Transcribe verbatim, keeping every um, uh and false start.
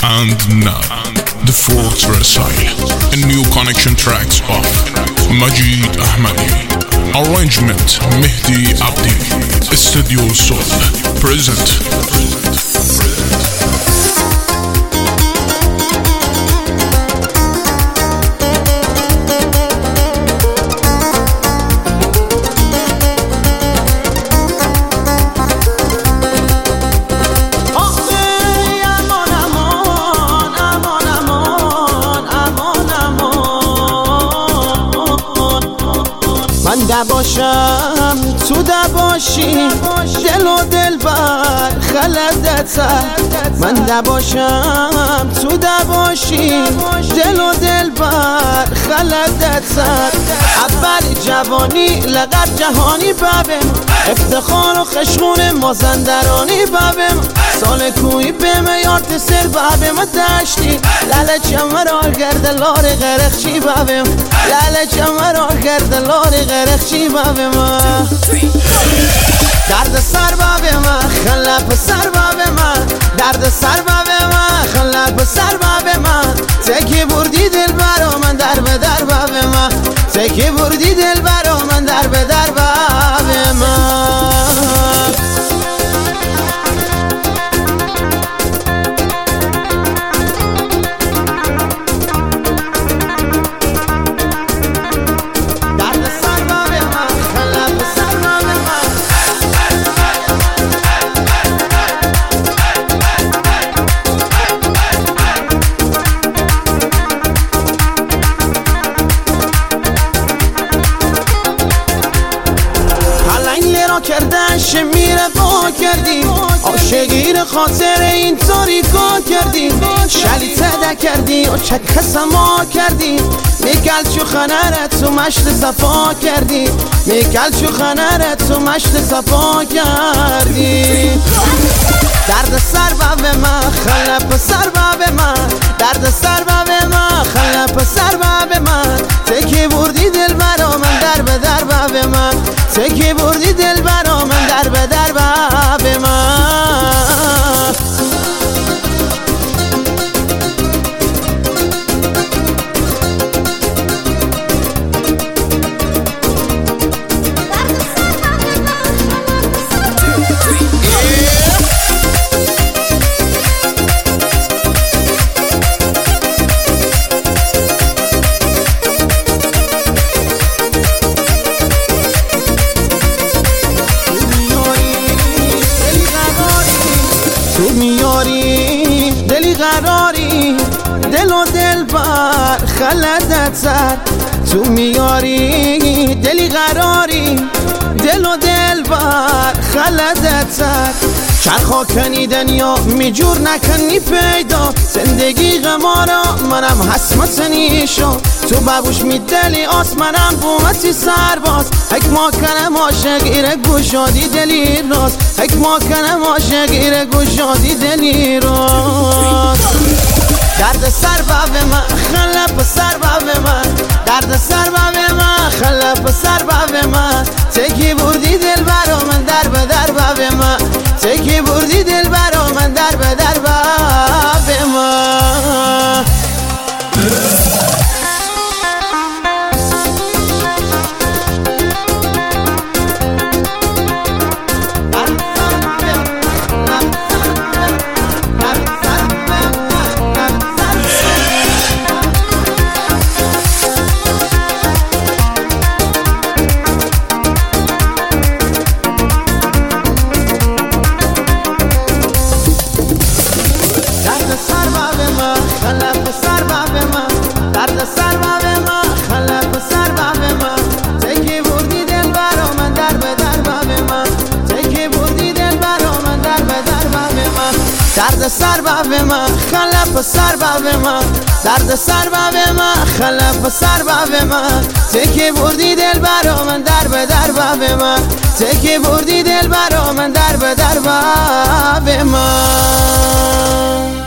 And now, the fourth recital, a new connection tracks of Majid Ahmadi, arrangement Mehdi Abdi, Studio Soul, present. من دباشم تو دباشی دل و دل بر خلدت سر. من دباشم تو دباشی دل و دل بر خلدت سر. اول جوانی لقب جهانی ببم، افتخار و خشخون مازندرانی ببم. سال کوی به میارت سر ببم دشتی لال چمرار گرد لار غرخشی ببم. لال چمرار گرد لار غرخشی ببم. درد سر ببم خلپ سر ببم. درد سر ببم خلپ سر ببم. تکی بردی دل برا من در به در ببم. تکی بردی دل برا من در به در ببم. کردن شمیره با کردی عاشقی خاطر این تاریکا کردی. شلی تده کردی و چک سما کردی. میکل چو خنرت تو مشت صفا کردی. میکل چو خنرت تو مشت صفا کردی. درد سر به من خلپ سر به من. درد سر به من خلپ سر به من. تکی بردی دل برا من در به در به من. تکی بردی دل برا من در به در به من. تو میاری دلی قراری دل و دل بر خلدت سر. تو میاری دلی قراری دل و دل بر خلدت سر. چرخا کنی دنیا میجور نکنی پیدا. زندگی غمارا منم حسمتنی شو. تو ببوش میدلی آس منم بومتی سرباز. حک ما کنم عاشق ایره گوشادی دلی راست. حک ما کنم عاشق ایره گوشادی دلی راست. درد سر به من خلپ سر به من. درد سر به من خلپ سر به من. تکی بردی دل برا من در به در به من. تکی بردی دل برا من در به در به من. درد سر به من خلپ سر به من. درد سر به من خلپ سر به من. تکی بردی دل برا من در به در به من. تکی بردی دل برا من در به در به من.